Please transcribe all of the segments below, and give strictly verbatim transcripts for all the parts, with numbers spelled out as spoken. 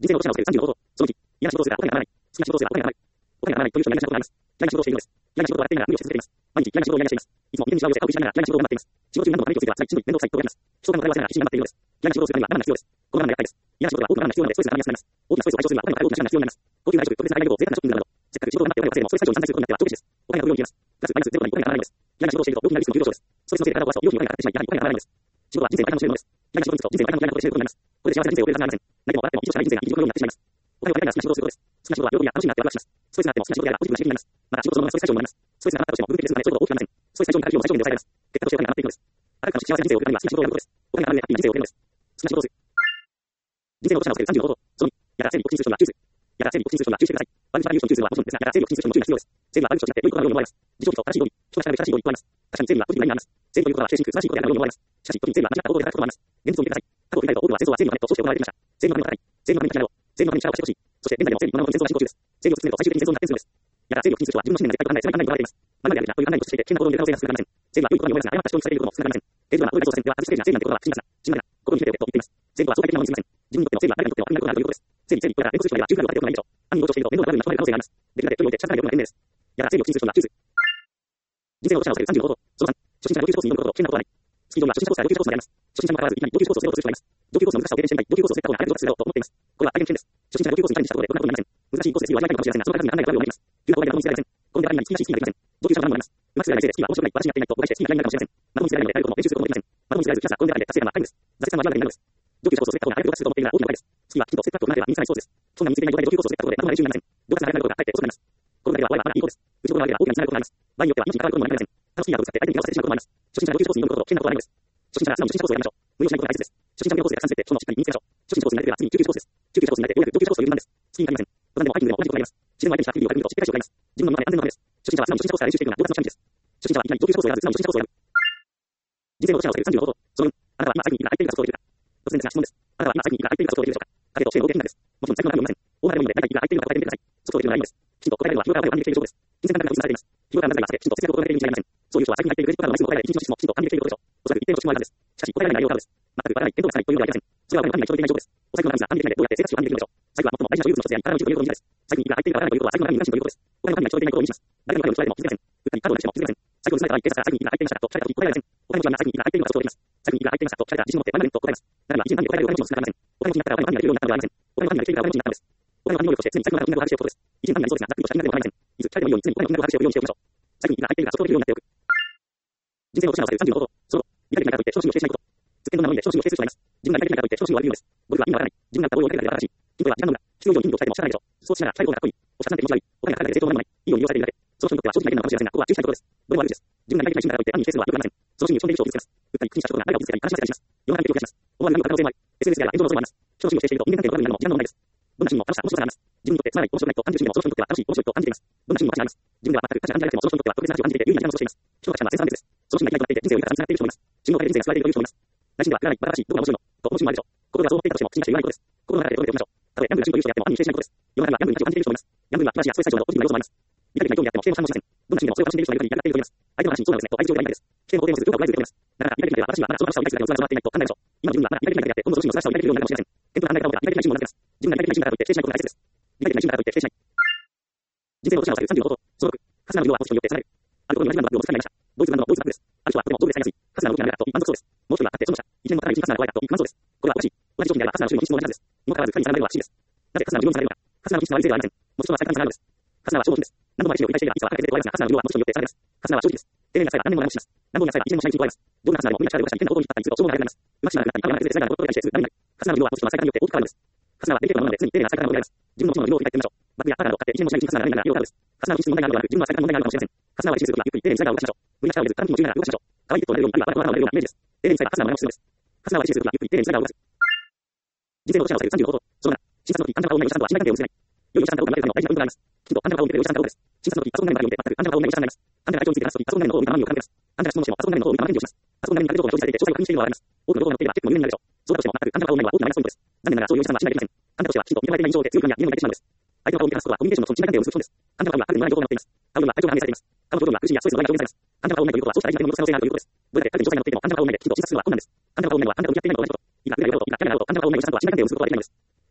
人生の落とし穴を捨てるさんじゅうの方法。そのいち、嫌な仕事をするがお金がならない。好きな仕事をするがお金がならない。お金がならないという人は嫌な仕事があります。嫌な仕事をしているのです。嫌な仕事をやっていながら無理をし続けています。毎日嫌な仕事を嫌がしています。いつも家にしわを寄せ顔を振りしながら嫌な仕事を頑張っています。仕事中何度も髪をついては辛い、しんどい、面倒くさいと言われます。人との会話をしながら必死に頑張っているのです。嫌な仕事をするためには我慢が必要です。この我慢が厄介です。嫌な仕事は多くの我慢が必要なのでストレスが溜まりやすくなります。大きなストレスを解消するにはお金を解消するなど、せっかく仕事を頑張ってお金を稼ぐのも必要になります。高級な仕事を頑張ってお金を稼ぐことになってはストレス解消に散財することになっては長期的にです。お金が不要に消えます。プラスマイナスゼロにお金がならないのです。嫌な仕事をしていると病気になるリスクも急上昇です。ストレスのせいで体を壊すと容器にお金がかかってしまい、やはりお金がならないのです。仕事は人生の倍々の収入のです。嫌な仕事に就くと人生の倍々の嫌いなことをしていることになります。これで幸せな人生を送れるはずがありません。泣いても笑っても一度しかない人生が一時のようになってしまいます。お金を稼いだら好きな仕事をすることです。好きな仕事は喜びや楽しみになってワクワクします。ストレスがあっても好きな仕事であればポジティブな刺激になります。また仕事そのもののストレス解消になります。ストレスがなかったとしてもブルーペレスのでちょっと大きくなりません。ストレス解消になる費用も最小限で抑えられます。結果としてお金が余っていくのです。あなたの幸せな人生を送るためには好きな仕事をやることです。お金がある上でハッピーな人生を送るのです。好きな仕事をする。人生の落とし穴を捨てるさんじゅうの方法。そのに、やがら整理告知通知書には注意する。やがら整理告知通知書には注意してください。悪口から言う人に注意するのはもちろんですが、やがら整理告知通知書に注意が必要です。整理は悪口と違って良いことのように思われます。自己主張と正しい語彙、人が喋る正しい語彙と言われます。確かに整理はポジティブな意味があります。整理ということは正しく正しいことであるように思われます。しかし、時に整理は間違ったことであることもあります。現実を見てください。過去を振り返ると多くは戦争は整理のためと称して行われてきました。整理のために語り、整理のために力を、整理のために力をしてほしい。そして現在でも整理のために戦争が進行中です。整理を進めると最終的に戦争に発展するのです。やがら整理を記する人は自分の信念が絶対と考え、狭い考えにとらわれています。前まであるべきなという考えにとしていて、危険な行動に出る可能性が少なくありません。整理は良いことに思いますが、誤った人にされることも少なくありません。現状は大いなる当然では、外し整理なんてことは不審な、心までな、心に秘めておけと言っています。整理とは相対的なものにすぎません。自分にとっての整理は誰かにとっても悪になることがあるということです。整理、整理、これら連続する人までは十分な量が出てこないでしょう。犯人を強調していると面倒な悪に巻き込まれる可能性があります。できるだけ距離を置いて近づかないでおくのが賢明です。やがら整理を記する人には注意する。人生の落とし穴を捨てるさんじゅうの方法。そのさん、初心者が上級コースに挑むことと危険なことはない。スキー場には初心者コースや上級コースがあります。初心者にもかかわらずいきなり上級コースを捨てようとする人がいます。上級コースの難しさを経験してみたい、上級コースを捨てた方が早く上達するだろうと思っています。これは大変危険です。初心者が上級コースにチャレンジしたことでこんなことになりません。難しいコースでスキーを味わいたいかもしれませんが、その数に案内があるようになります。急な勾配では見つけられません。転んでばかりになり好きなしスキーができません。上級者は何もあります。うまく滑らないせいでスキーは面白くない、私になっていないと誤解してスキーが嫌いになるかもしれません。まともに滑らないので誰とも練習することもできません。まともに滑らずクラスが転んでばかりで達成感は高いのです。挫折感は味わうがいになるのです。上級者コースを捨てた方が早く上達すると思っているなら大きな誤解です。スキーはきちんとステップアップをなければ身につかないスポーツです。そんな身につけない状態で上級コースを捨てたことでまともな練習になりません。上達が早くなることがかえって遅くなります。このだけは我々はまだいい方です。後ろ側では大きなミスがあることがあります。場合によっては命に関わることもなりません。他のスキーヤーとぶつかって相手に怪我をさせてしまうこともあります。初心者が上級コースに挑むことと危険なことはないのです。初心者が素直に初心者コースをやりましょう。無理をしないことが大切です。初心者のコースでたくさん滑って基礎もしっかり身につけましょう。初心者コースに慣れていれば次に中級コースです。中級コースに慣れてようやく上級コースという順番です。スキーに限りません。登山でもハイキングでも同じことがあります。自然の相手にしたアクティビティをやってみると失敗しようがあります。自分の身の安全のためです。初心者は素直に初心者コースから練習していくのが上達の近道です。初心者はいきなり上級コースをやらず素直に初心者コースをやる。人生の落とし穴を捨てるさんじゅうの方法。そのよん、あなたは今最近いくら空いているかソフトをできるか。突然ですが質問です。あなたは今最近いくら空いているかソフトをできるでしょうか。影と教えの大手なんです。もちろん最近の何もありません。大幅でもいいので大体いくら空いているのか答えてみてください。ソフトをできるのはいいのです。きちんと答えるのは日頃から声を上げている証拠です。金銭感覚が封鎖されています。日頃から何かがされ、きちんと節約を心がけているに違いありません。そういう人は最近入っているクレジットカードの枚数も答えられ、一日の支出もきちんと管理できていることでしょう。おそらく一定の支出もあるはずです。しかし答えられない内容があるのです。全くわからない、見当がつかないというのではありません。それはお金の管理が基本的な情報です。お財布の管理が管理できないでどうやって節約を管理できるのでしょう。財布は最も大事な所有物の一つであり、体の一部ということを意味です。最近いくら入っているかわからないということは財布の管理に無関心ということです。お金の管理が基本的なことを意味します。誰のカードに取られても気づきません。売ったりカードをなくしても気づきません。財布を盗まれた場合、警察から最近いくら入っていましたかと聞かれたとき答えられません。お金持ちは最近いくら入っているのかソフトをできます。最近いくら入っていますかと聞かれたら自信を持って前までと答えます。誰もは以前何で答えられるお金持ちの少なくありません。お金持ちになったらお金の管理ができるようになったのではありません。お金の管理ができるからお金持ちになったのです。お金の管理能力として常に財布の中の金額を把握しておくことです。以前何にそうですが、ざっくりとした金額では構いません。いつ聞かれてもいいように常にお金の金額を把握しておくようにしておきましょう。最近いくら入っているかソフトをできるようになっておく。人生の落とし穴を捨てるさんじゅうの方法。そのに、やりたいからといって昇進を否定しないこと。ずっとどんなもので昇進を否定する人がいます。自分がやりたいからといって昇進を悪いのです。ゴルフは意味がわからない。自分が打ったボールを投げたから正しい。筋トレは時間の無駄。必要以上に筋肉を鍛えても仕方ないでしょう。スポーツしながら最高がかっこいい。おしゃなんて気持ち悪い。お金がかかるだけで成長がない。いいように利用されているだけ。その人にとっては正直な意見なのかもしれませんが、ここは注意したいところです。どれも悪口です。自分がやりたい信念だからといって暗に否定するのは良くありません。その信念を人で人を傷つけます。打ったり、口にした人が誰かを傷つけたり、悲しませたりします。世の中の影響を増やします。思わぬ何を可能性もあり、エスエヌエス やら炎上の恐れもあります。人の信を否定していると人間関係が悪くなるのも時間の問題です。どんな信も楽しさ、面白さがあります。自分にとってつまらない、面白くないと感じる信念もその人にとっては楽しい、面白いと感じています。どんな信も価値があります。自分では全く価値が感じられてもその人にとっては特別な価値を感じていて有意義な時間を過ごしています。人の価値観は生産です。その信がいないとなっていて人生を豊かにつながっている人もいます。信を変えて人生が救われているという人もいます。内心では暗い、バカらしい、どこが面白いのと思う信もあるでしょう。心がそう思っていたとしても信じていないことです。心の中で心を止めておきましょう。たとえヤングが信という人であっても暗に否定しないことです。世の中にはヤングに価値を感じている人もいます。ヤングには暮らしやストレス解消などポジティブな要素もあります。理解できない興味があっても否定も反応しません。どんな信でもそれを楽しんでいる人がいる限り嫌がっている人がいます。相手の話にそうなんですねと相手を言わないです。否定も肯定もする文化を捉えている人がいます。なかなか理解できないでは私はまだその話を理解するだけの器が備わっていないと考えましょう。今の自分はまだ理解できないだけであって今度その信の素晴らしさを理解できるようになるかもしれません。天との考え方を理解できない信もなっています。自分が理解できない信だからといって否定しないことが大切です。理解できない信だからといって否定しない。人生の落とし穴を捨てるさんじゅうの方法。そのろく、かつなの量はこの人によって離れる。あることに同じ難度の量をぶつかり合いました。ドイツ難度のドイツ難度です。ある人はとても上手で使いやすい。かつなの動きが慣れたといい満足そうです。もう一人はあってその下。一年もかなり一日かつなの怖いだといい不満足です。これはおかしい。同じ条件であればかつなの種類の品質も同じなんです。にもかかわらず深にさられるのは不思議です。なぜかつなの量にされるのか。かつなの品質の悪いせいではありません。もちろんは最短にされるのです。かつなは消耗品です。何度も歴史を繰り返していればいつかは高いせいで壊れますが、かつなの量はこの人によってされます。かつなは正直です。丁寧なさえば何年も長持ちします。何度もなさえば一年もしないに壊れます。どんなかつなでも無理な力で動かしたり変な方向に引っ張ったりすると消耗が早くなります。うまくしながらなったり、影がなくてゼロなことを繰り返してすぐ何になる。かつなの量はこの人の最短によって大きく変わるのです。かつなはデリケートなものなので常に丁寧な最短なものであります。自分の持ち物の量を振り返ってみましょう。バッグやパーカーなどを買って一年もしないうちにかつなが何になる量があるのです。かつなの品質に問題があるのではなく、自分の最短に問題があるのかもしれません。かつなを維持するときはゆっくり丁寧にスライダーを動かしましょう。無理な力を入れず、短期も柔軟な動かしましょう。可愛いペットをなれるように、あるいはバラバラをなれるようなイメージです。丁寧にさえばかつなの真似をするのです。かつなを維持するときはゆっくり丁寧にスライダーを動かす。人生の落とし穴を捨てるさんじゅうの方法。そのなな、診察のとき、患者の顔を見ないお医者さんとは信頼関係を結べない。良いお医者さんと会うと言われるのに大事なポイントがあります。きちんと患者の顔を見てくれるお医者さんと会うことです。診察のとき、パソコン内の方を見てくれるお医者さんとはことです。患者の相手を話すとき、パソコン内の脳を見ながら何を考えます。患者が人についてパソコン内の脳を見ながら何を考えます。患者が質問してもパソコン内の脳を見ながら何を考えます。患者が質問してもパソコン内の脳を見ながら何を表示されていて、詳細が確認しているのがあります。患者の質問に表示されていて、詳細が確認しているのがあります。多くの動画が見ていればチェックも有名になるでしょう。そうだとしても全く患者の顔を見ないのは大きなマイナスポイントです。残念ながらそういうお医者さんは信頼できません。患者としてはきちんと認められていない以上で強い不安や家にも抱いてしまうのです。相手の顔を見て話すことはコミュニケーションの信頼関係を結ぶことです。患者の顔にはある意味のない情報が載っています。顔には体調が反映されています。顔の表情には苦しみやストレスの度合いが表現されます。患者の顔を見ないということは少し大事な点に戻す可能性があるということです。どれだけ彼の状態が載っていても患者の顔を見ないできちんと診察するのは困難です。患者の顔を見ないのは患者と向き合っていないのと同じこと。いくら理解があろうといくら興味があろうと患者の顔を見ないお医者さんとは信頼関係を結ぶことはできないのです。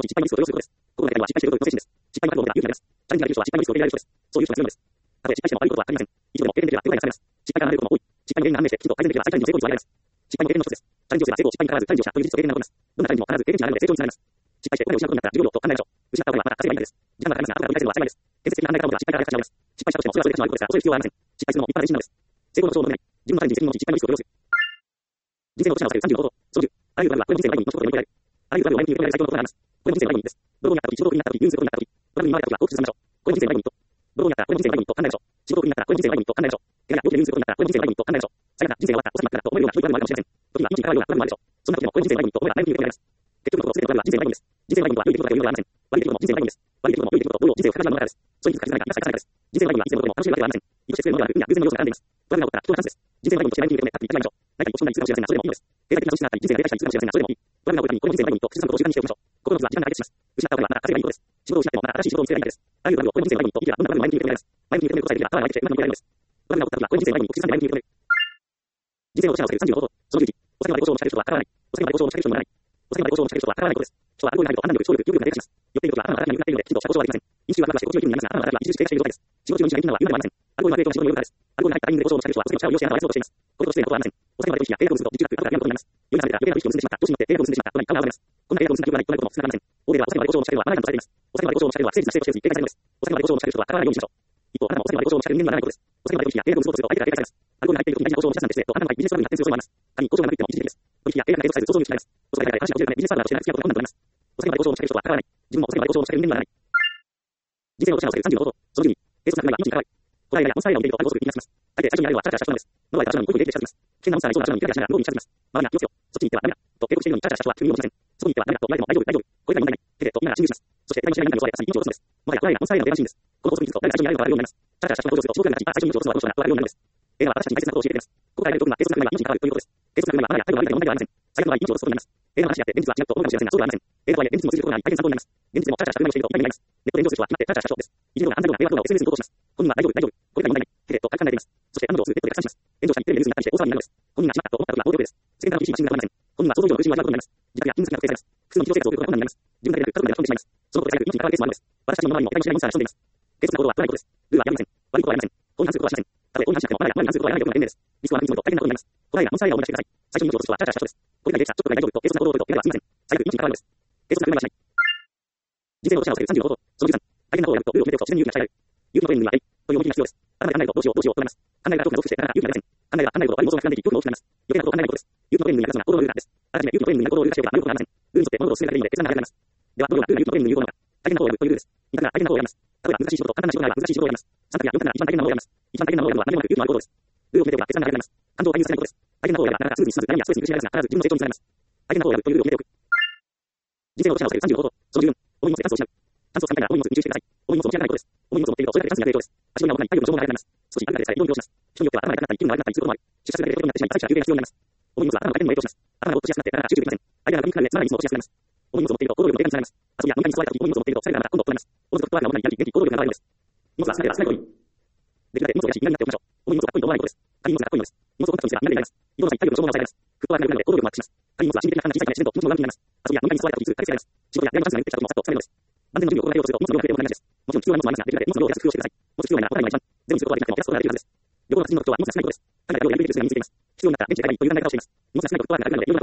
の失敗のリスクを許すことです。心の中には失敗していることの精神です。失敗の覚悟が勇気になります。チャレンジができる人は失敗のリスクを受け入れられる人です。そういう人が強いのです。たとえ失敗しても悪いことはありません。一度でも経験できれば手応えがつかめます。失敗から学べることも多い。失敗の原因が判明してきちんと改善できれば再チャレンジの成功率は上がります。失敗も経験の一つです。チャレンジをすれば成功、失敗に必ずチャレンジをしたという事実と経験が残ります。どんなチャレンジも必ず経験値があるので成長につながります。失敗してお金を失うことになったら自分のと考えましょう。失ったお金はまた稼げばいいのです。時間はかかりますが、後から取り返せるのは幸いです。建設的な考え方を持てば失敗から勝ち直ります。失敗したとしてもそれはそれで勝ち直ることですから、恐れる必要はありません。失敗するのも立派な練習なのです。成功の保証を求めない。自分のチャレンジに責任を持ち、失敗のリスクを許す。人生の落ち直されるさんじゅうご法。そのじゅう。あらゆるトラブルはこれも人生のライフに落ちることで乗り越えられる。あらゆるトラブルを前向きに乗り越えられる最強のことがあります。これも人生のライフです。泥棒になった時、仕事になった時、ユーズことになった時、トラブルに回った時は大きく進みましょう。これも人生のライフと。泥棒になったらこれも人生のライフと考えましょう。仕事になったらこれも人生のライフと考えましょう。怪我や病気でユーズことになったらこれも人生のライフと考えましょう。最悪な人生が終わった、おしまったと思えるようなひどいトラブルもあるかもしれません。時は一日に変わるようなトラブルもあるでしょう。そんな時でもこれも人生のライフと思えば前向きに受け止められます。結局のところ、全てのトラブルは人生のライフです。人生のライフは良い出来事だけを言うのではありません。悪い出来事も人生のライフです。悪い出来事も良い出来事も同様人生を形作るものだからです。それに気づかずに何か正しいか正しいかです。人生のライフは以前のことも楽しいわけではありません。意図して強いものではなく、運や偶然の要素が絡んでいます。トラブルが起こったら人のチャンスです。人生のライフとして前向きに受け止め、勝っていただきましょう。何かに落ち込んだりするかもしれませんが、それでもいいのです。経済的な損失があったり、人生が出たりするかもしれませんが、それでもいい。トラブルが起こった時にこの人生のライフにと、静かなことを人間にしておきましょう。心の傷は時間が解決します。失ったお金はまた稼げばいいことです。仕事を失ってもまた新しい仕事を見つければいいのです。あらゆるトラブルをこれも人生のライフにと、生きればどんなトラブルも前向きに受け止められます。前向きに受け止めることさえできれば、頭が相手してうまくいけられるのです。トラブルが起こった時はこれも人生のライフにと、刻んで前向きに受け止める。人生の落ち直されるさんじゅうご法。そのじゅういち。お酒まで交渉を仕掛ける人は変わらない。お酒まで交渉を仕掛ける人もならない。お酒まで交渉を仕掛ける人は変わらないことです。人はアルコールに入ると判断力、勝利力、欲力が低下します。酔っている時は頭が頭が緩くなっているので、きちんとした交渉はできません。飲酒はまだして心地よい気分になりますが、頭が頭が著しく低下している状態です。仕事中の飲酒がいいのは言うのではありません。アルコールの影響が仕事によるからです。アルコールに入ったタイミングで交渉を仕掛ける人は、それが力を利用してあなたを愛そうとしています。これと失礼なことはありません。お酒まで取引や計画を結ぶと、実額、後から嫌なことになります。酔いがされたら余計な取引を結んでしまった。上司によって計画を結んでしまった。と何かが現れます。こんな計画を結んだ記憶がない、となることも少なくありません。欧米ではお酒まで交渉を仕掛けるのはマナー違反とされています。お酒まで交渉を仕掛けるのは誠実な姿勢として計画されるのです。お酒まで交渉を仕掛ける人は変わらないようにしましょう。一方、あなたもお酒まで交渉を仕掛ける人間ではないことです。お酒まで取引や計画を結ぶとすると相手から警戒されます。アルコールに入っている時に大事な交渉をしなさなんて失礼とあなたの場合ビジネストラブルに発展する恐れもあります。仮に交渉がなくても一時的です。取引や計画が継続されると想像に失います。お酒が話が落ちるためビジネストラブルをしてない付き合うことが困難となります。お酒まで交渉を仕掛ける人は変わらない。自分もお酒まで交渉を仕掛ける人間ではならない。人生の落ち直されるさんじゅうご法。そのじゅうに。計測がないは命に関わる。古代やコンサイラーを見ていると反応する気になります。大抵最初にやるのはチャラチャラした人なんです。ノアやチャラチャラに声でしてします。危険なモンスターにそうなチャラにイライラしながら動きに近づきます。周りが気をつけろ。そっちに行ってはダメだ。と警告しているのにチャラチャラした人は急に動きません。そこに行ってはダメだと言われても大丈夫、大丈夫。これから問題ない。手でと言いながら侵入します。そして手の試合になるのをされた際に命を落とすのです。もはや古代やコンサイラーの定番シーンです。この法則に気づくと誰が最初にやるのか分かるようになります。チャラチャラした人が登場すると仕事がなくなり、最初に命を落とすのはどうしようが分かるようになるのです。映画は私たちに大切なことを教えてくれます。ここからやる特には計測がないは命に関わるということです。計測がないはマナーや態度が悪いという問題ではありません。最悪の場合命を落とすことになります。映画の話であって現実は違うと思うかもしれませんが、そうではありません。映画とはいえ現実にも通じることがあり大変参考になります。現実でもチャラチャラした車をしていると意外になります。ネットで炎上する人は決まってチャラチャラした人です。いじめのような安全度が迷惑動画を エスエヌエス に投稿します。本人は大丈夫、大丈夫。これから問題ない。手でと軽く考えています。そして彼女をするネットで拡散します。炎上したりテレビでニュースになったりして大騒ぎになるのです。本人がしまったと思った時は大丈夫です。世間からの厳しいマシンが止まりません。本人は想像以上の苦しみを味わうことになります。自宅や勤務先が特定されます。普通の日常生活を送ることが困難になります。自分だけでなく家族まで巻き込んでしまいます。そのことで最悪命に関わるケースもあるのです。私たちの周りにも得体の知れないモンスターが潜んでいます。計測な行動は暗いことです。ルールはやりません。悪いことはやりません。法に反することはしません。たとえ法に反してもマナーやマナーに反することはやらないことが天命です。リスクは確実にと大変なことになります。古代やモンスターを思い出してください。最初に命を落とす人はチャラチャラした人です。これができたちょっとぐらい大丈夫と計測な行動を取ると怪我は済みません。最悪命に関わるのです。計測な車はしない。人生の落ち直されるさんじゅうご法。そのじゅうさん。大変なことをやるとルールを決めておくと自然に勇気が鍛えられる。勇気のトレーニングにはえいという思い切りが必要です。あなたで考えるとどうしようどうしようとなります。考えが遠くなるとしてなかなか勇気が出ません。考えが考えるとある妄想が膨らんでいき、欲の大きくなります。余計なことを考えないことです。勇気のトレーニングに役立つのは行動のルールなんです。あらかじめ勇気のトレーニングに行動をルール化しておけば迷うことがありません。ルールに沿って物事を進められるので決断が早くなります。では、どのようなルールが勇気のトレーニングに有効なのか。大変なことをやるというルールです。二択が大変なことをやるというルールです。二択が大変なことをやると簡単な仕事が難しい仕事をやります。三択や四択が一番大変なものをやります。一番大変なものをやるのは何もなく勇気のある行動です。ルールを決めておけば決断が早くなります。感情を介入させないことです。大変なことをやればなかなかスムーズに進まず悩みやストレスに苦しめられますが、必ず自分の成長につながります。大変なことをやるというルールを決めておく。人生の落ち直されるさんじゅうご法。そのじゅうよん。重い荷物で酸素を失う。酸素を使いながら重い荷物に注意してください。重い荷物を持ち上げないことです。重い荷物を持っているとそれだけ酸素になる影響です。足の裏を持たない体力の消耗が早くなります。少し歩かれさえ移動に利用します。人によっては頭が痛くなったり気分が悪くなったりすることもある。出社するだけで太くなってしまい体力が必要になります。重い荷物は頭の回転にも影響します。頭がぼーっとしやすくなってが神から上、さらにいつも落しやすくなります。重い荷物を持っていると、行動力の低下につながります。遊びや飲み会に誘われた時、重い荷物を持っていると、疲れがまた今度となります。おのずとフットワークが重くなり、やる気、元気、行動力が上がるのです。荷物は少なければ少ないほどいい。できるだけ荷物を減らし、みんなになっておきましょう。重い荷物がかっこいいと思わないことです。軽い荷物がかっこいいのです。荷物を持った人にすればみんなでやります。移動の際、体力の消耗が抑えられます。フットワークが良くなるので、行動力もアップします。軽い荷物は心理的な負担が小さいため、自然と気持ちも上向きになります。遊びや飲み会に誘われた時、痛快に使えます。仕事や大学のチャンスが減ってきた時もさっと使えるのです。万全の準備を行いようとすると、荷物の量が増えるのも同じです。もちろん必要な荷物もありますが、できるだけ荷物の量を減らす工夫をしてください。持つ必要ないなら他には一番。全部することはできなくても、減らすことができるはずです。旅行の達人の特徴は荷物が少ないことです。彼らが量をやりくりする姿勢が身についています。必要になったら現地で買えばいいという考え方をしています。荷物が少ないとフットワークが上がるので、いろんなところに遊びに行けて旅行の楽しみにできるのです。荷物は少なければ少ないほどいい。自己工夫をしてできるだけ荷物の量を減らし、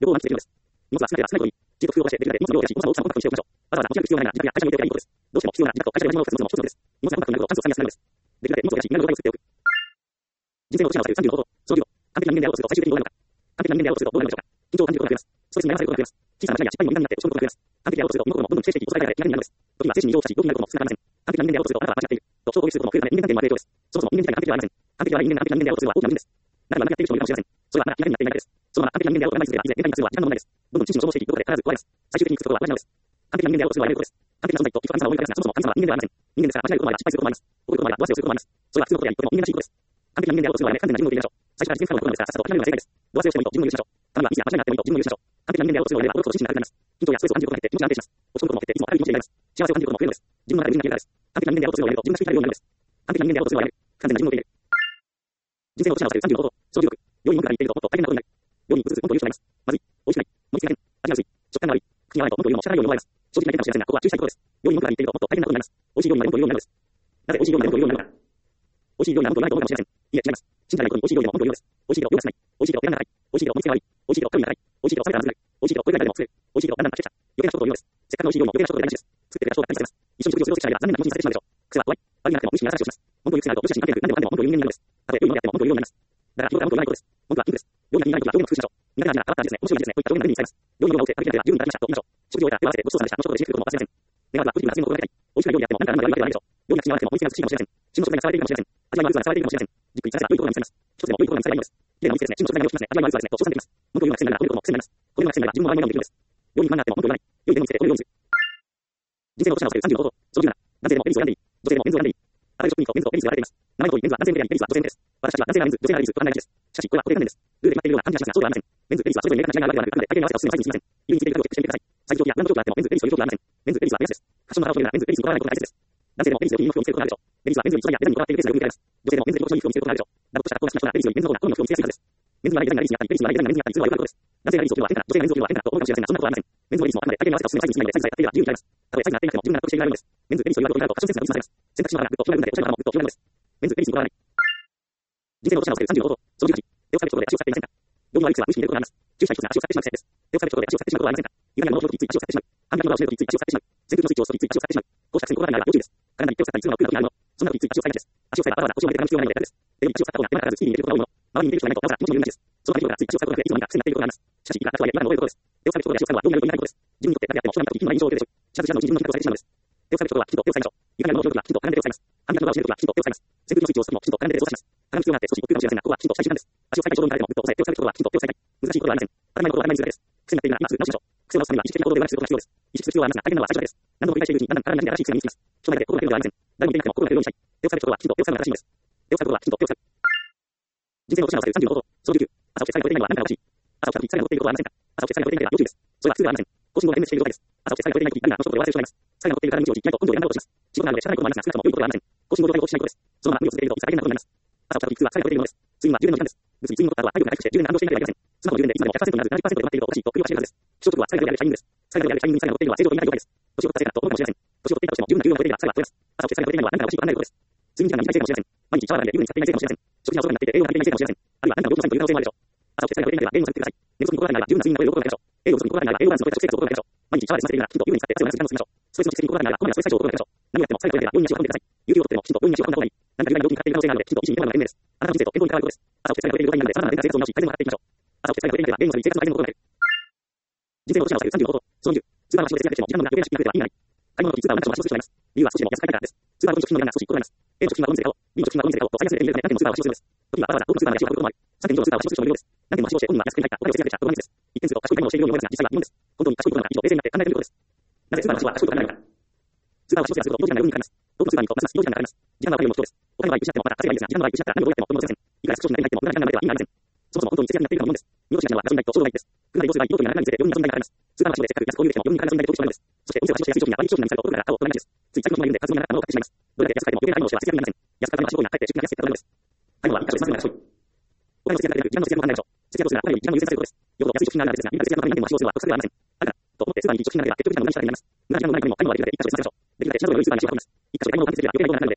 自己負荷をしておくましょう。わざわざ持ち歩く必要がない、持ち歩く必要がないなら自宅や会社に置いておけばいいことです。どうしても必要な自宅と会社で荷物を積むのも一つのことです。荷物がコンパクトになるとチャンスをつかみやすくなるのです。できるだけ荷物を減らし、みんなの状態を作っておく。人生の落ち葉をされるさんじゅうの方法、そのじゅうご、完璧な人間であろうとすると最終的にどうなるのか。完璧な人間であろうとするとどうなるのでしょうか。緊張を感じることが増えます。ストレスに悩まされることが増えます。小さな間違いや失敗にもみんなになって落ち込むことが増えます。完璧であろうとすると身の心もどんどん規制していき、抑えられて気楽になるのです。時には精神に異常をきたし、病気になることも少なくありません。完璧な人間であろうとするとあなたは間違っていると人を攻撃することも増えるため、人間関係も悪い影響です。そもそも人間自体が完璧ではありません。完璧ではない人間が完璧な人間であろうとするは大きな矛盾です。中には間違っている人もいるかもしれません。それはまだ気楽になっていないだけです。そのまま完璧な人間であろうと考え続ければ、いずれ限界に達するは時間の問題です。どんどん知識の消耗していくことで必ず壊れます。最終的にくすことは同じなのです。完璧な人間であろうとするのはやめることです。完璧な存在ときっと神様を思い浮かべますが、そもそも神様は人間ではありません。人間ですから間違えることもあります。失敗することもあります。怒ることもあります。ドアスをすることもあります。それは普通のことであり、とても人間らしいことです。完璧な人間であろうとするのはやめ、完全な自分を受け入れましょう。最初から自然不可能なことなのですから、さっさと諦めるのが正解です。ドアスをしてもいいと自分を許しましょう。たまにはミスや間違いがあってもいいと自分を許しましょう。完璧な人間であろうとするのはやめば、驚くこと自身が悪くなります。緊張やストレスを感じることが減って気持ちが安定します。落ち込むことも減っていつも明るい気持ちになります。幸せを感じることも増えるのです。自分の中で自分が消えるからです。完璧な人間であろうとするのをやめると自分が好きになるようになるのです。完璧な人間であろうとするのはやめる。完全な自分を受け入れる。人生の落ち葉をされるさんじゅうの方法、そのじゅうろく、世に文句が言っているともっと大変なことになる。世にうつうつもっと言う人がいます。まずい、美味しくない、盛り付けません、味が薄い、食感が悪い、口に合わないともっと言うのも仕方ないように思われます。正直な意見かもしれませんが、ここは注意したいことです。世に文句が言っているともっと大変なことになります。美味しい料理はもっと言うようになるのです。なぜ美味しい料理はもっと言うようになるのか。美味しい料理はもっと言わないと思うかもしれません。いいえ、違います。信じられないことに美味しい料理はもっと言うのです。美味しいけど量が少ない。美味しいけど値段が高い。美味しいけど盛り付けが悪い。美味しいけどカロリーが高い。美味しいけど冷めたらまずい。美味しいけどこれぐらいでも作れる。美味しいけどだんだん達成した。余計な人と言うのです。せっかくの美味しい料理も余計な人とで大事です。作ってくれた人が大事です。一緒に食事をする人が残念な気持ちにさせてしまうでしょう。癖は怖い。悪いなくても無視に優しくします。文句を言う癖があると、無視し関係なく、何でもかんでも文句を言う人間になるのです。たとえ良いものであっても文句を言うようになります。だから、日頃から文句を言わないことです。文句はピンクです。料理が気になることは表現の工夫しましょう。苦手な味が変わった味ですね。面白い味ですね。こういった表現が目に使います。料理の量が多くて、食べきれなければ十分にいただきましたと言いましょう。食事を終えたら手を合わせてごちそうさまでした。後ほど嬉しいことも忘れません。願わくはポジティブな発言を心がけたい。美味しくない料理であっても何か何か悪いわけではないでしょう。料理が口に合わなくても美味しくない美しいかもしれません。旬の食材が使われているかもしれません。味わいも悪さが使われているかもしれません。じっくりさせば良いことが見つかります。一つでも良いことが見つかればいいのです。綺麗なお店ですね。旬の食材が良くますね。味わいも悪さですね。と称賛できます。文句を言うのが癖になるが、こういうことも癖になります。これが癖になれば自分も笑い物ができるのです。料理に不満があっても文句を言わない。良い例を見せて、これを読む。人生の落ち葉をされるさんじゅうの方法、そのじゅうなな、男性でもペニスを選んでいい。女性でもメンズを選んでいい。あらゆる職員とメンズとペニスが言われています。名前の通りメンズは男性のペニス、男性のペニスは女性のペニスです。私たちは男性ならメンズ、女性ならペニスと考えがちです。しかし、これは固定観念です。ルールで決まっているような感じがしますが、そうではありません。メンズ、ペニスはそれぞれ明確な違いがあるわけではなく、あくまで大抵の合わせた数のサイズにすぎません。理由についているだけをチェックしてみてください。最強や何の状況があってもメンズ、ペニスという状況はありません。メンズ、ペニスは目安です。ファッションの腹を取るならメンズ、ペニスにこだわらないことが大切です。男性でもペニスよりいい服を見せることがあるでしょう。ペニスはメンズより一番やデザインにこだわっているケースがよく見られます。女性でもメンズよりいい服を見せることがあるでしょう。ダボっとした格好が好きな人はペニスよりメンズの方が好みの服を見せやすいはずです。メンズはデザインがレディーにあったり、ペニスはデザインがメンズにあったりするのはよくあることです。男性がレディースを着るのは変だ、女性がメンズを着るのは変だと思うかもしれませんが、そんなことはありません。メンズもレディースもあくまで体型に合わせた数のサイズにすぎないので、サイズさえ合っていれば十分に合います。たとえサイズが合っていなくても自分が納得していられるのです。メンズ、ペニスというわけを言われるとファッションセンスが失されます。選択肢の中がぐっと広がるので、おしゃれなもぐっと広がるのです。メンズ、ペニスにこだわらない。人生の落ち葉をされるさんじゅうの方法、そのじゅうはち、手を使うことで足を使っていませんか。料理の悪い癖は無意識に出ることがあります。注意したい一つが足を使ってしまう癖です。手を使うことで足を使ってしまうことはありませんか。歪んだものを拾うときつい足を使ってしまう。歯磨きの場を閉めるときつい足を使ってしまう。扇風機のスイッチを押すときつい足を使ってしまう。こうした癖に心がないが要注意です。体に手を使ったりするのは空気の空気があるもの。そんなときつい足を使いがちです。足を使えばわざわざ腰を曲げてかむ必要がないので楽です。でも足を使った方が手間かからずスピーディーにできることが多いもの。周りに似ている人がいないとなおさら気持ちも緩みがちです。その環境からつい足を使うことでいつの間にか癖になっていることがあります。しかし、いくらかとはいえ今のどういうことです。手を使うことで足を使うはどうになると言いたいことです。自分にとって誰であっても人が見たとき気分が印象を受けるでしょう。シャツシャツのうちに自分の気がされてしまうのです。手を使うことはきちんと手を使いましょう。床に物を拾うときはきちんと体で手を使います。歯磨きの場を閉めるときはきちんと手を使います。扇風機のスイッチを押すときもきちんと体で手を操作します。離む必要があって少し億劫かもしれませんが、ここはきちんとしたい順なんです。足を使いたい衝動になれてもぐっと押さえ手を使うことはきちんと手を使いたい。難しいことはありません。当たり前のことは当たり前にするだけです。癖になっているなら今すぐ直しましょう。癖を直すためには意識的な行動で上書きすることが必要です。意識する必要はありますが、大変なのは最初だけです。何度も繰り返しているうちにだんだん体に新しい癖が身につきます。人前で心がけるのではありません。誰も見ていなくても心がけるようにしたい。手を使うことはきちんと手を使うのが正しいのです。手を使うことはきちんと手を使う。人生の落ち葉をされるさんじゅうの方法、そのじゅうきゅう、朝起きて疲れが取れないのは何かがおかしい。朝起きた時疲れが残っていることはありませんか。朝起きて疲れが取れないのは要注意です。それは苦痛ではありません。ご信号が点滅している状態です。朝起きて疲れが取れない時、何がこの人で忘れてしまいます。疲れが残っている体に道を置き、何か温度を選んだことをします。仕事なので仕方ないこともありますが、少なくとも良いことではありません。ご信号状態を落ちしないことです。そのまま無理を続けているといつか大変なことになります。朝起きた時苦痛は疲れが取れているのです。睡眠は充電の時間です。物理睡眠のことは体力が回復して充電が反動していなければいけません。スマホの充電でいつまでもひゃくパーセントにならずななじゅっパーセントで止まっているとおかしいと繰り返しているはずです。起床直後は疲れが出るタイミングです。疲れが出るタイミングに疲れが残っているのは正常と言いたい状態です。年を取ったせいだと思うかもしれません。年を取っていたとしても十分な充電が取れていれば疲れが取れます。朝起きて疲れが取れないのは何かがおかしいと考えることです。睡眠時間が短いせいかもしれません。毎日シャワーがないで湯船に浸かっていないせいかもしれません。食事が遅くなっていて栄養が足りていないせいかもしれません。あるいは何かの病気のサインという可能性もあるでしょう。朝起きて疲れが取れないならゲームをされてください。寝不足に心がないなら十分な睡眠が取れることがでしょう。栄養不足に心がないなら栄養バランスの取れた食生活を心がけましょう。毎日シャワーで済ませているならきちんと湯船に浸かって必要な時間を過ごしましょう。ストレスの蓄積に心がないならこまめなストレス解消を心がけましょう。何をやっても疲れが取れれば病院に足を運んでください。有給を取ってもきちんと病院に足を運んだ方がいい。何か由来の病気にかかっている可能性があるのできちんと医師に診てもらうのが賢明です。あなたの人生と健康に関わることです。朝起きて疲れが取れる状態になるのでさらなる生活を見直し改善を図っていきましょう。朝起きて疲れが取れないならゲームをされる生活の改善を心がける。人生の落ち葉をされるさんじゅうの方法、そのにじゅう、スーパーの仕事で疲れても時間の無駄が余計な出費が増えては意味がない。買い物の時スーパーを何度も足をする必要があります。理由は少しでも安く買いたいからです。スーパーの食品の値段が少し高くなります。A の食品はゴミ税を、B の食品はゴミ税をと最安値で手に入れるため何でもスーパーを使用するのです。時にはわざわざ多くのスーパーで足を運ぶこともあり、さんてん以上のスーパーを足をする人もいるようです。何点も足をして本人は安く手に入ったお金を節約できたところです。一点すると賢い買い物をしているように思いますが、実際はいいものです。本当に賢いことなのか以上冷静になって考えてみることです。なぜスーパーの足は賢いことがないのか。スーパーを足を節約するとどの時間が運にかかります。どこのスーパーに行くとますます移動時間がかかります。時間は分かるような人です。お金の場合失ってもまだ稼げばいいですが、時間の場合失ったら何度どうやっても取り戻せません。いくら少しになりなっても無駄な時間がなっては意味がありません。そもそも本当に節約になっているようなものです。見落としなっているようなものです。車がいいです。車で移動すればいい用途にならないにつれて運に遊んだりがかかります。 スーパーマーケットでせっかく安く購入できても、よにんからの信頼で取引してしまうのです。そして、音声は使用しやすい商品や割引商品になると、プログラムが青を取らないのです。つい着目の内容で活動がなくなるのを買ってしまいます。どれだけ安く買えても余計な買い物をしては節約になりません。安く買ったのは仕事になって出費が安いからです。最後は、一箇所でまずいのが勝利。お金の節約ができる一番の節約の考えましょう。節約をするならお金より一番の優先されることです。よほど安い食品があるのですが、みんな節約のために何点も使用するのは得策ではありません。あるか、と思ってスーパーに行き食品があるが、結局時間の無駄にしたらになります。無駄な時間のないためにも買い物はできるので、一箇所で済ませましょう。できるだけ品揃えの良いスーパーに足を運びます。一箇所で買い物を完結すれば余計な移動がなくなるので時間の節約となります。意外なことですが、買い物を一箇所で済ませるとお金の節約になります。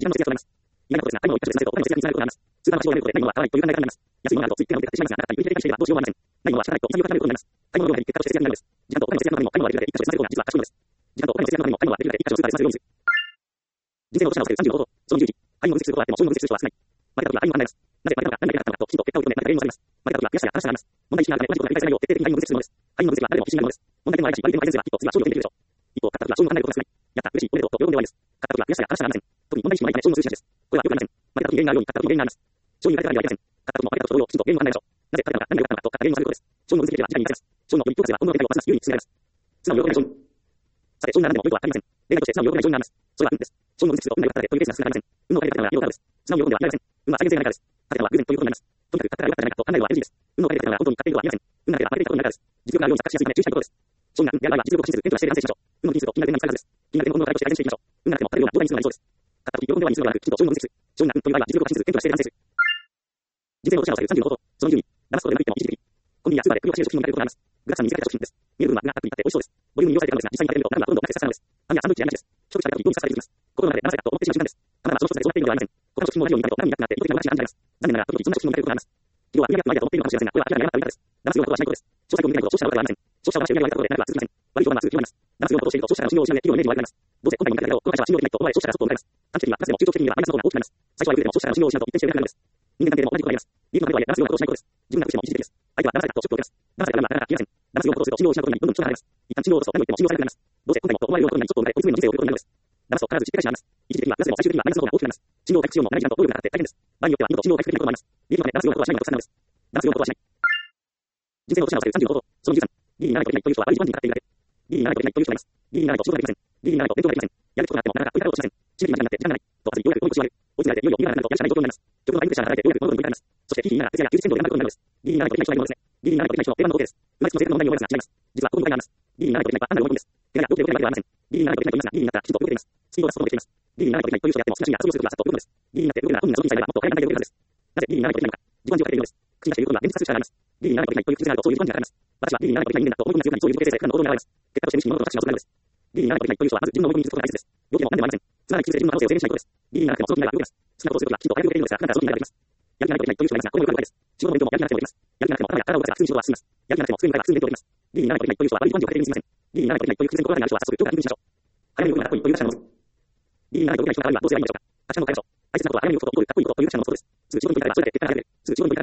通販は仕様がないとお金がいらないので、安いものがあると余裕がないからになります。安いものがあるとつい手が出てきてしまいますが、中に売り切れがしていればどうしようもありません。ないものは仕方ないと潔くなることになります。買い物量が減り結果として節約になるのです。時間とお金の節約のためにも買い物はできるので一箇所で済ませることが実は賢いのです。時間とお金の節約のためにも買い物はできるので一箇所でスーパーで済ませるようにする。人生の落ちなを避けるさんじゅうご法。そのじゅういち、買い物を分析することがあっても、商品を分析する人は少ない。負けた時は相も考えます。なぜ負けたのか何が良かったのかときちんと結果を受け止め、何か原因を探ります。負けた時は悔しさや悲しさがあります。問題意識があるため、同じことが繰り返さないよう徹底的に買い物を分析するのです。買い物分析は誰でも必死になるのです。問題点もありますし、悪い点も改善すればきっと次は勝利を手にできるでしょう。一方、勝った時は勝利を考えることが少ない。やった、嬉しい、おめでとうと喜んで終わりです。勝った時は悔しさや悲しさがありません。特に問題意識もないため勝利の数字なんです。これはよくありません。負けた時に原因があるように、勝った時に原因があります。勝利に勝てたらありません。勝った時も負けた時も同様、きちんと原因を考えましょう。なぜ勝ったのか何が良かったのかと勝った原因を探ることです。勝利の分析できれば次第に勝てます。勝利のより強化すれば今後の展開をますます優位に進められます。素直に喜べない勝利。さて、勝利なら何でもよくはありません。例題として素直に喜べない勝利があります。それは運です。勝利の分析すると運が良かったのでというケースが少なくありません。運のおかげで勝てたのは良かったのです。素直に喜んではありません。運は再現性がないからです。勝てたのは偶然ということになります。とにかく勝ったら良かったじゃないかと考えるのは エヌジー です。運のおかげで勝てたのは本当に勝っているとは言えません。運がなければ負けていたことになるからです。実力があるように錯覚しやすいため注意したいことです。勝利が運や場合は実力を信じず、謙虚な姿勢で反省しましょう。運の人数と気になる点に使うはずです。気になる点の本能を解として改善していきましょう。運がなくても勝てるような状態にするのが理想です。勝った時喜んでは人数がなく、きちんと勝利の分析する。勝利が運という場合は実力を信じず、謙虚な姿勢で反省する。人生の落ちなを避けるさんじゅうご法。そのじゅうに、騙すことでなくても一時的。コンビニやスーパーで工業化支援食品を見かけることがあります。具沢山に見せかけた食品です。見える部分は具がたっぷりあって美味しそうです。ボリュームに利用されているのですが、実際に食べると中身はほとんど同じ接されるのです。パンやサンドイッチやランチです。一口食べた時にどうにかされていきます。心の中で騙されたと思ってしまう瞬間です。ただその一つでそうなっているのではありません。他の食品も同じようになると中身になくなって意図的な無駄になります。残念ながら時々いろんな食品も見かけることがあります。企業は売り上げがないだと思っているのかもしれませんが、これは明らかに誤った見方です。騙すようなことはしないことです。消費者を向けないことを消費者は悪くはありません。消費者は収益が上がったことで何かは続きません。悪い評判はすぐ広まります。騙すようなことをしていると消費者が信用を失い、企業のイメージも悪くなります。どうせ今回も見かけたけど、この会社は信用できないと思われ消費者がそっと向かいます。短期的にはプラスでも中長期的にはマイナスの方が大きくなります。最初は良くても消費者が信用を失うと一定して売れなくなるのです。人間関係でも同じことがあります。利益の上では騙すようなことをしないことです。自分が苦しても一時的です。相手は騙されたとショックを受けます。騙されたら今なかなか消えません。騙すようなことをすると信用を失うことにどんどん人が離れます。一旦信用を落とすと何を言っても信用されなくなります。どうせ今回もと思われるようなことになりちょっと生まれ追い詰めの人生を送ることになるのです。騙すと必ず実費がします。一時的にはプラスでも最終的にはマイナスの方が大きくなります。信用を回復しようも同じ時間と労力がかかって大変です。場合によっては二度と信用を回復できないこともあります。利益のため騙すようなことはしないのが得策なのです。騙すようなことはしない。人生の落ちなを避けるさんじゅうご法。そのじゅうさん、利益にならないとできないという人は悪い自慢にかかっているだけ。利益にならないとできないという人がいます。利益にならないと仕事ができません。利益にならないと勉強ができません。やることがあってもなかなか追いかけようとしません。知識がなくなって時間がない。とはずにようやく追い越しがある。追い詰められていよいよ身がなくなるとやるしかない状況になります。極度のハイプレッシャーが流れてようやく物に向かいます。そして ピーティー なら徹夜や休日戦闘で頑張ることになるのです。利益にならないとできない人がいるのですね。利益にならないとできない人の定番の光景です。生まれつきの性格の問題に思いますが違います。実はここに問題があります。利益にならないとできないは単なる思い込みです。手がや動機で動けないわけではありません。利益にならないとできないと言いますが、利益になったらきちんと動けています。スピードが速度もできています。利益にならないとできないという人がやってもしなしに遊びをすることはさっと動くのです。利益になって動けるなら本人が遊びにさえもっと早い段階で動けるはずです。なぜ利益にならないとできないのか。自慢自をかけているのです。口に出していることは現実化する力があります。利益にならないとできないという口があるとそういう自慢自があります。私は利益にならないとできない人間だと思い込みが強くなりそういう自己形成からの行動に現れます。結果として無意識に物事の価値が遅くなるのです。利益にならないとできないという人はまず自分の思い込みに気づくことが大切です。動機も何でもありません。つまり気づいて自分の可能性を制限しないことです。利益にならなくてもその気になれば動けます。好きなことをすることはきちんと早く動けているのですが、なんかその気になればできます。やる気がないとできないという人がいますが、これもよくあるです。仕事の勉強もやる気がなくてもできます。やる気がなくても頭や体を動かせば普通に仕事は進みます。やる気がなくても机に向かえば普通に勉強できます。利益にならないとできないという人は悪い自慢自をかけているにすみません。利益にならないとできないという空前の心がある人は早速今日から準備しましょう。早めに動くならかっこいいという他者の持つ。利益にならないとできない人が悪いはどうすればいいのでしょうか。アクションを変えましょう。大切なことは早めに動くこと、かっこいいことという他者の持つことです。すぐ仕事に取り掛かればそれだけ結果が出る。すぐ仕事に取り掛かれば自分がかっこいい。すぐ勉強に取り掛かればそれだけ成績が良くなる。すぐ勉強に取り掛かればそれだけ成績が良くなる。すぐ勉強に取り掛かればそれだけ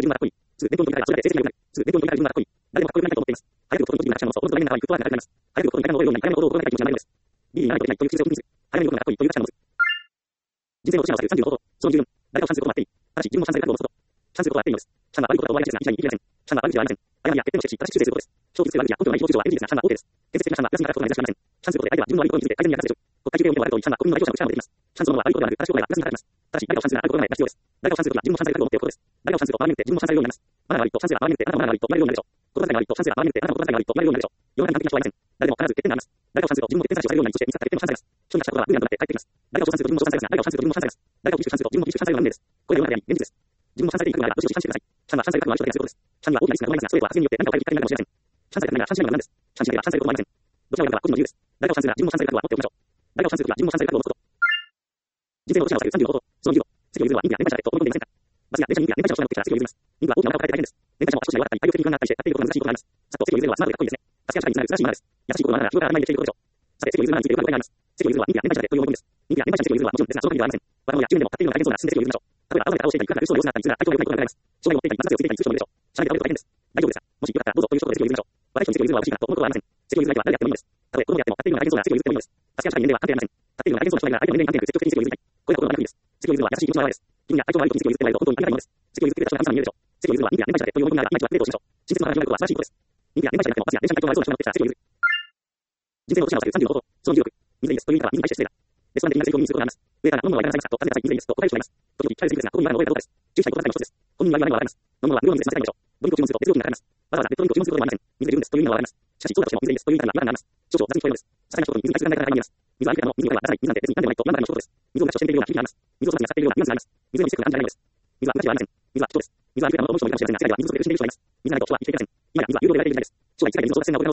早く動くことに取り掛かれば自分がかっこいい。誰でもことに取り掛かれば自分がかっこいい。なるべくことに誰かの動くことに誰かの行動を行いたい気持ちがないのです。利益にならないとできないという空前を気にする。早めに動くのがかっこいいという他者の持つ。人生の落ちなを避けるさんじゅうご法。そのじゅうよん、誰かを賛することもあっていい。ただし自分も賛成覚悟を持つこと。賛することはあっていいのです。シャンは悪いことだと思われがちですが、一切に言い切れません。シャンは悪口ではありません。誤りや欠点を指摘し、正しく修正することです。勝負する悪口や根拠のない表情は エヌジー ですが、シャンは OK です。伝説的なシャンは休みがたことが珍しくありません。シャンすることで相手は自分の悪いことに気づいて改善に役立つでしょう。国会中継を見てもらうといいシャンは国民の代表者のシャンもできます。シャンそのものは悪いことではなく、正しいことが休みがたちます。ただし、誰かをシャンするならあることがないが必要です。誰かをシャンするときは自分もシャンされる覚悟を持っておくことです。誰かをシャンすると周りによって自分もシャンされるようになります。マナーが悪いとシャンすれば周りによってあなたもマナーが悪いと言われるようになるでしょう。言葉遣いが悪いとシャンすれば周りによってあなたも言葉遣いが悪いと言われるようになるでしょう。世の中に完璧な人はいません。誰でも必ず欠点があります。誰かをシャンすると自分も欠点差しをされるようになり、そして見つかった欠点もシャンされます。人にしたことが無理なことになって帰ってきます。誰かを称賛すると自分も称賛されますが、誰かを称賛すると自分も称賛されます。誰かを厳しく称賛すると自分も厳しく称賛されるような運命です。これが世の中であり、現実です。自分も称賛されていくのなら、どしどし称賛してください。シャンは称賛されたくのある人だけがすることです。シャンには大きなリスクがございますが、それは発言によって何かを変えるきっかけになるかもしれません。シャンされたくないならシャンしないのが何です。シャンしなければシャンされることもありません。どちらを選ぶかは個人の自由です。誰かをシャンするなら自分もシャンされる覚悟は持っておきましょう。誰かをシャンするときは自分もシャンされる覚悟を持つこと。人生の落ちなを避けるさんじゅうご法。そのじゅうご、席を譲るは人気や年配者でと思い込んでいませんか。バスや電車に人気や年配者をしてなくてきたら席を譲ります。人気は大きなお腹を抱えて大変です。年配者も少し弱かったり、体力的に不安があったりして、立っていることが難しいことがあります。さっと席を譲るのはスマートでかっこいいですね。助け合う社会につながる素晴らしいものです。優しいことなら日頃から当たり前にできていることでしょう。さて、席を譲るならについてよくあります。席を譲るは人気や年配者でという思い込みです。人気や年配者で席を譲るはもちろんですが、その限りではありません。若者や中年でも立っているのが大変そうな進んで席を譲りましょう。例えば、青の方をしていたり、いくらか留守の様子があったりするなら、相手をよくないことがあります。将来持っていたり、一発でをついていたりする人もいるでしょう。社内で倒れると大変です。大丈夫ですか。もしよかったらどうぞという一言で席を譲りましょう。私に席を譲るのは私だと思うことはありません。席を譲るだけは誰でやってもいいのです。たとえ子供であっても立っているのが大変そうな席を譲ってもいいのです。助け合う社会に年齢は関係ありません。立っているのが大変そうな人がいるなら相手の年齢に関係なく積極的に席を譲りたい。これが心の中身です。席を譲るは優しい気持ちの表れです。君が体調が悪い時に席を譲ってもらえると本当にありがたいものです。席を譲ってくれた人が神様に見えるでしょう。席を譲るは人気や年配者でという思い込みなら今一度はプレートをしましょう。真実の話を聞くことは素晴らしいことです。人気や年配者であってもバスや電車に体調が悪そうな人が乗ってきたら席を譲る。人生の落ちなを避けるさんじゅうご法。そのじゅうろく、水でいいですという言い方は人に対して失礼だ。レストランでみんなで成功にすることがあります。上から飲むのはやめなさいますかと尋ねてください。水でいいですと答える人がいます。時々聞かれすぎですが、ここに言われるのはどうですか。注意したいことが一つです。ここに言われるのは一つです。飲むのは無料の水で混ぜないでしょう。ドリンクを注文すると別料金がかかります。 わざわざネットに注文することはありません。水で十分ですという意味はわかります。しかし、そうだとしても水でいいですという意味からは違和感があります。少々雑に聞こえるのです。さすがに一言水に対する考え方が入ります。水はいくらでも水をは出さない。水なんて別に何でもないと言わないの一言です。水をなくしているような気があります。水をさまに扱っているようなニュアンスがあります。水を見せる感じがないのです。水は同じではありません。水は貴重です。水はいくらも思う人もいるかもしれませんが、世界では水不足で苦しんでいる人がいます。水がないと人は生きていけません。今や水は有料で売られている時代です。将来世界で水を争奪戦が起こる可能性があると言われています。水でいいですという意味からは水に対して失礼です。では、どういう意味でしょうか。お水をお願いしますと言えばいいのです。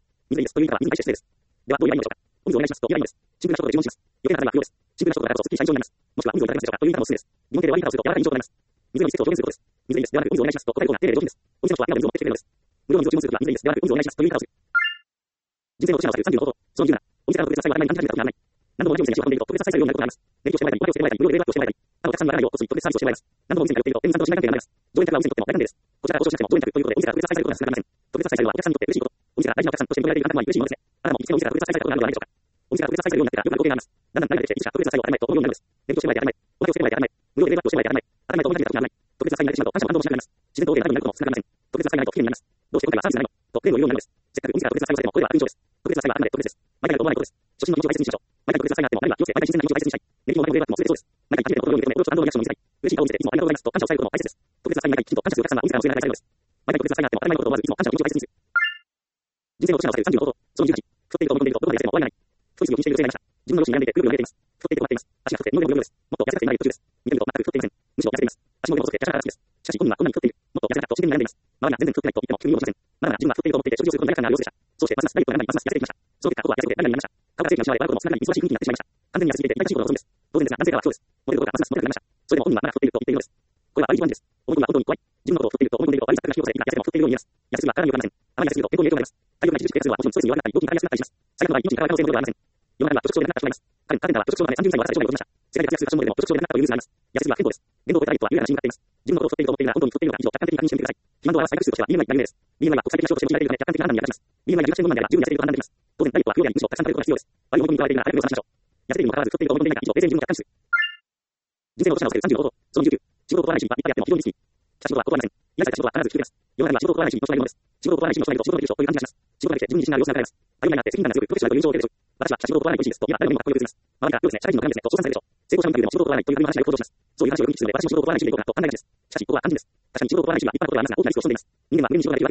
シンプルな商品で注文します。余計ならば不要です。シンプルな商品は注文します。余計ならば不要です。シンプルな商品だからこそすっきりした印象になります。もしくは水をいただけますでしょうかという言い方もおすすめです。日本語では言い方をすると柔らかい印象となります。水のリスクを表現することです。水でいいです。ではなく、お水をお願いしますと答える方が丁寧で上品です。お店の人は今の水を持ってきてくれるのです。無料の水を注文するときは水でいいです。ではなく、お水をお願いしますという言い方をする。人生の落とし穴をされるさんじゅうのこと。そのじゅうなな、お店からの特別な際は曖昧に感じられたことがない。何度も同じお店に足を運んでいると特別な再生をやることがあります。レビューをしてもらえたり、お金をしてもらえたり、無料でレビューをしてもらえたり、あのお客さんのわからないを起こすに特別サービスをしてもらいます。何度もお店に通っていると、店員さんとの信頼関係が生まれます。常連客はお店にとっても大歓迎です。こちらが交渉しなくても常連客ということで、お店から特別な再生することにはつながりません。特別な再生はお客さんにとって嬉しいこと。お店が大事なお客さんとして認められている方も嬉しいものですね。あなたも一度お店から特別な再生することがあるのではないでしょうか。お店が特別な再生するようになってからよくある光景があります。だんだん慣れてきて、いつしか特別な再生を当たり前と思うようになるのです。レビューをしてもらえて当たり前、お酒をしてもらえて当たり前、無料でレビューをしてもらえて当たり前、当たり前と同じようなことがあります。特別な再生になってしまうと感謝も感動もしなくなります。自然と大手がなることもつながりません。特別な再生がないと不機嫌になります。どうして今回はサービスがないのとクレームを言うようになるのです。せっかくお店が特別な再生をしてもこれは悪印象です。特別な再生はあくまで特別です。毎回やると思わないことです。初心の命を大切にしましょう。毎回特別な再生があっても、あるいは広瀬、毎回新鮮な命を大切にしたい。値引きもお金もレバーも全てそうです。毎回初めてのことを認め、驚く感動のリアクションを見せたい。嬉しい顔を見せていつもありがとうございますと感謝を伝えることも大切です。特別な再生に毎回きちんと感謝するお客さんがお店からの教えられたいのです。毎回特別な再生があっても当たり前のことを思わずいつも感謝を命を大切にする。人生の落とし穴をされるさんじゅうのこと。そのじゅうはち、太っていると思い込んでいるとどこまで痩せても終わりがない。太りすぎを気にしている女性がいました。自分の容姿に病んでいてぐるぐる揺れています。太っていて困っています。足が太くて二の腕も両です。もっと痩せたくていない途中です。見てみると全く太っていません。むしろ痩せています。足の腕も細くて華奢が好きです。しかし本人はこんなに太っている。もっと痩せたくと真剣に悩んでいます。周りが全然太ってないと言っても急に動じません。まだまだ自分は太っていると思っていて食事をすることに悩む様子でした。そうしてますますダイエットが頑張りますます痩せていきました。その結果僕は痩せて何々になりました。顔が正規な失われ悪くも少なく忙しい雰囲気になってしまいました。完全に痩せすぎて痛々しいことが望むです。当然ですが男性側はそうです。モテることがますますモテなくなりました。それでも本人はまだ太っていると言っているのです。これは悪い自慢です。思い込みは本当に怖い。自分のことを太っていると思い込んでいると悪い錯覚が引き起こされ、今痩せても太っているように見えます。痩せすぎは体に良くありません。あまり痩せすぎると健康に影響があります。体力が著しく痩せるのはもちろんストレスに弱くなったり、病気になりやすくなったりします。最悪の場合、命に関わる可能性もありません。世の中には拒食症で亡くなった人がいます。彼彼らは拒食症のためさんじゅうさいの若さで生涯を閉じました。世界で活躍するファッションモデルでも拒食症で亡くなったというニュースがあります。痩せすぎは不健康です。限度を超えたダイエットは有害な死因になっています。自分のことを太っていると思っているが本当に太っているのか以上客観的に確認してみてください。肥満度を表す再覚数としては ビーエムアイ が有名です。ビーエムアイ は国際的な証拠として用いられているため客観的な判断に役立ちます。ビーエムアイ が留学生の問題では十分痩せていると判断できます。当然ダイエットは不要でありむしろたくさん食べることが必要です。悪い思い込みにとらわれているなら早く目を覚ましましょう。痩せているにもかかわらず太っていると思い込んでいないか以上冷静に自分を客観視する。人生の落とし穴をされるさんじゅうのこと。そのじゅうきゅう、仕事を断らない日々はいっぱいあっても非常にリスキー。しかし仕事は断らない。依頼された仕事は必ず引き受けます。世の中には仕事を断らない日々としないものです。仕事を断らない日々としないと仕事ができる人という感じがします。仕事ができて自分に自信がある様子が伺えます。あるいはになって責任感が強くプロフェッショナルという印象を受けるでしょう。私は仕事を断らないと美味しいですと言えば誰よりもかっこよいですですと言えば誰よりもかっこいいです。周りが良いですねと称賛されるでしょう。成功者のインタビューでも仕事を断らないというよりも仕事を断らないという感じでしょう。成功者のインタビューでも仕事を断らないというよりも話が良いことをします。そういう話をよく聞くので私も仕事を断らない日々でよくなと考えがちです。しかしここは肝心です。確かに仕事を断らない日々は一般のことではありますが大きなリスクを潜んでいます。人間は無限に仕事ができるわけではありません。どれだけ仕事ができる人でも正しい日は限界があります。依頼されるのは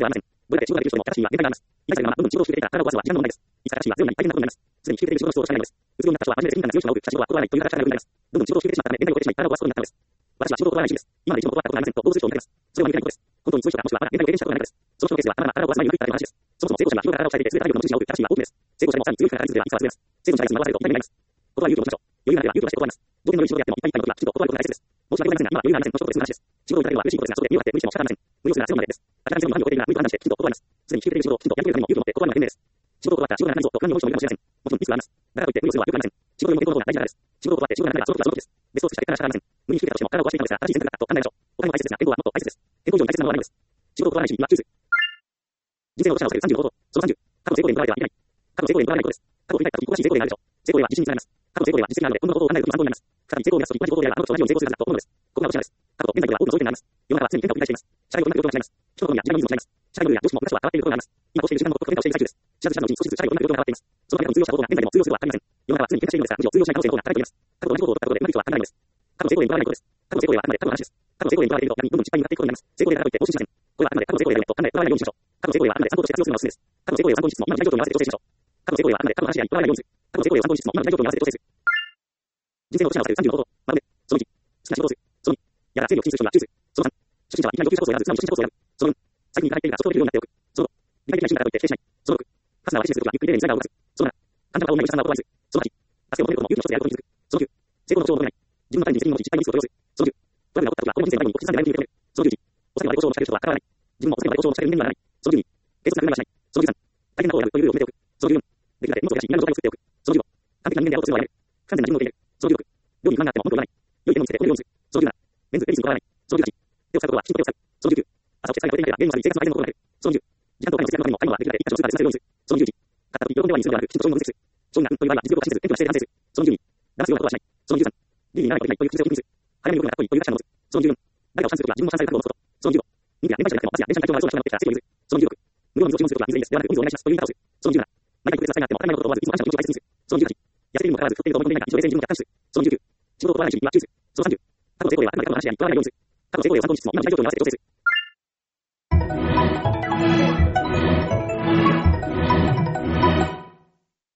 問題です。依頼される側は時間の問題です。いつか正しいはゼロになり大変なことになります。すでに引き受けている仕事の仕事をしたいのです。うつ病になった人は真面目で責任感が強い人が多く、しかし仕事は断らないという形が長くなります。どんどん仕事を引き受けてしまったため連絡を受けてしまい体を壊すことになったのです。私は仕事を断らない日々です。今まで一度も断ったことがありませんと動物視聴を見たいます。それは見たいことです。本当にそういう人かもしくはまだ連絡を経験したことがないのです。その人のケースではたまたま体を壊す前によく言ったという話です。そもそも成功者には日頃から体を鍛えていて、優れた体力の持ち主が多く、正しいは多くです。成功者でもさらに強いから体についてはいつか忘れます。成功者がいつも惑わされると痛みになります。ここは勇気を持ちましょう。余裕があれば勇気を出して断ります。条件の良い仕事であってもいっぱいいっぱいの時はきちんと断ることが大切です。申し訳ございませんが、今は余裕がありませんの一言です。仕事をいただけるのは嬉しいことですが、そこで身を張って無理しても仕方ありません。無理をするならゼロまでです。あなたが自分の何を超えているなら無理と判断してきちんと断ります。すでに引き受けている仕事をきちんとやり遂げるためにも勇気を持って断るのが賢明です。仕事を断ったら仕事がなくなるぞと不安に思う人もいるかもしれません。もちろんリスクがあります。だからといって無理をするのは良くありません。仕事よりも健康の方が大事なからです。仕事を断って仕事がなくなればその時はその時です。ベストを尽くした結果が仕方ありません。無理に引き受けたとしても体を壊していたのですが、正しい選択だったと考えましょう。お金も大切ですが、健康はもっと大切です。健康以上に大切なのは何です。仕事を断らない日々はチューズ。人生の落とし穴をされるさんじゅうのこと。そのさんじゅう、過去の成功で報われてはいけない。過去の成功で報われないことです。過去を振り返った時、詳しい成功であるでしょう。成功では自信につながります。過去の成功では実績があるので、今度のことを考えるときに参考になります。再び成功を目指すとき、同じ行動であれば、あの人と同じように成功するはずだと思うのです。ここが落とし穴です。過去と現在では多くの相違点があります。世の中は常に変化を繰り返しています。社会をうまく用途が違います。人の好みや時代のニーズも違います。社会のルールや常識も昔とは変わっているところがあります。今こうしている時間のことを変化をしている最中です。知らず知らずのうちに少しずつ社会をうまく用途が変わっています。その中でも通用したことが現在でも通用するとは限りません。世の中は常に変化しているのですが、むしろ通用しない可能性の方が高いと言います。過去と同じことを取ったことでうまくいくとは考えないのです。過去の成功で報われないことです。過去の成功ではあくまで過去の話です。過去の成功で報われていると逆にどんどん失敗になっていくことになります。成功であるからといって更新しません。これはあくまで過去の成功であると考え報われないようにしましょう。過去の成功ではあくまで参考として活用するのがおすすめです。過去の成功で参考にしつつも今の時代状況に合わせて調整しましょう。過去の成功ではあくまで過去の話であり報われないようにする。過去の成功で参考にしつつも今の時代状況に合わせて調整する。人生の落とし穴をされるさんじゅうのこと。まるで、そのいち、好きな仕事をする。そのに、やら整理をきちんとするのはチューズ。そのさん、初心者はいきなり上級者コースを選ばず、素直に初心者コースを選ぶ。そのよん、最近に行かない手がちょっとできるようになっておく。そのご、具体的な準備からといって否定しない。そのろく、ファスナーは意識するときはゆっくりでデザインを動かす。そのなな、簡単な顔をないお客さんは言葉にする。そのはち、助けを求めることも勇気の一つであることに気づく。そのきゅう、成功の保証を求めない。自分の体に責任を持ち、実態にリスクを許す。そのじゅう、トラブルが起こったときはこの人生の前にお客さんでないという認める。そのじゅういち、お酒の割り交渉を仕掛ける人は関わらない。自分もお酒の割り交渉を仕掛ける人間にはならない。そのじゅうに、軽率な車はしない。そのじゅうさん、大変なことをやるというルールを決めておく。そのじゅうよん、できるだけ物を増やし、皆の状態を作っておく。そのじゅうご、完璧な人間であろうとするのはやめる。不完全な自分を受け入れる。そのじゅうろく、料理に不満があっても文句を言わない。良い点を見せて褒めるようにする。そのじゅうなな、メンズ、レディースにこだわらない。そのじゅうはち、手を使うことはきちんと手を使う。そのじゅうきゅう、朝起きて最後手に入ればゲームをしたり生活の相手のことをなる。そのじゅう、時間とお金の節約のためにも買い物はできるだけいっか所通過で済ませるようにする。そのじゅういち、買った時喜んではいいするのではなく、きちんと商品を分析する。商品がうんという場合は実力を信じず、テンプがして反省する。そのじゅうに、騙すようなことはしない。そのじゅうさん、リーにならないといけないという癖を気にする。早めに動くのがかっこいいというアクションを持つ。そのじゅうよん、誰かを賛するときは自分も賛される覚悟を持つこと。そのじゅうご、人気や年配者でなくてもバスや電車の会長がそうな人が乗ってきたら席を譲る。そのじゅうろく、無料の水を注文するときは水でいいです。ではなく、お水をお願いしますという言い方をする。そのじゅうなな、毎回特別な際があっても当たり前のことを思わずいつも感謝の気持ちを大切にする。そのじゅうはち、痩せているにもかかわらず太っていると思い込んでいないか以上冷静に自分を客観視する。そのじゅうきゅう、仕事を断らない日々はチューズ。そのさんじゅう、過去の成功ではあくまで過去の話であり報われないようにする。過去の成功でを参考にしつつも今の時代状況に合わせて調整する。